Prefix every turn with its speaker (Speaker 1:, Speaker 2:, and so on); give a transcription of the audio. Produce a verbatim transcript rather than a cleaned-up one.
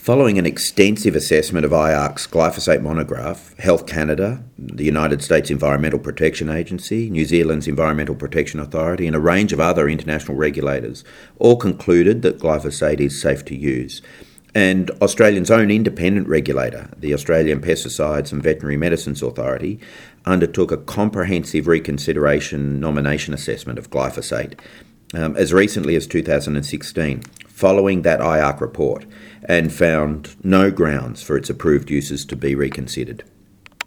Speaker 1: Following an extensive assessment of I A R C's glyphosate monograph, Health Canada, the United States Environmental Protection Agency, New Zealand's Environmental Protection Authority, and a range of other international regulators all concluded that glyphosate is safe to use. And Australia's own independent regulator, the Australian Pesticides and Veterinary Medicines Authority, undertook a comprehensive reconsideration nomination assessment of glyphosate um, as recently as two thousand sixteen, following that I A R C report, and found no grounds for its approved uses to be reconsidered.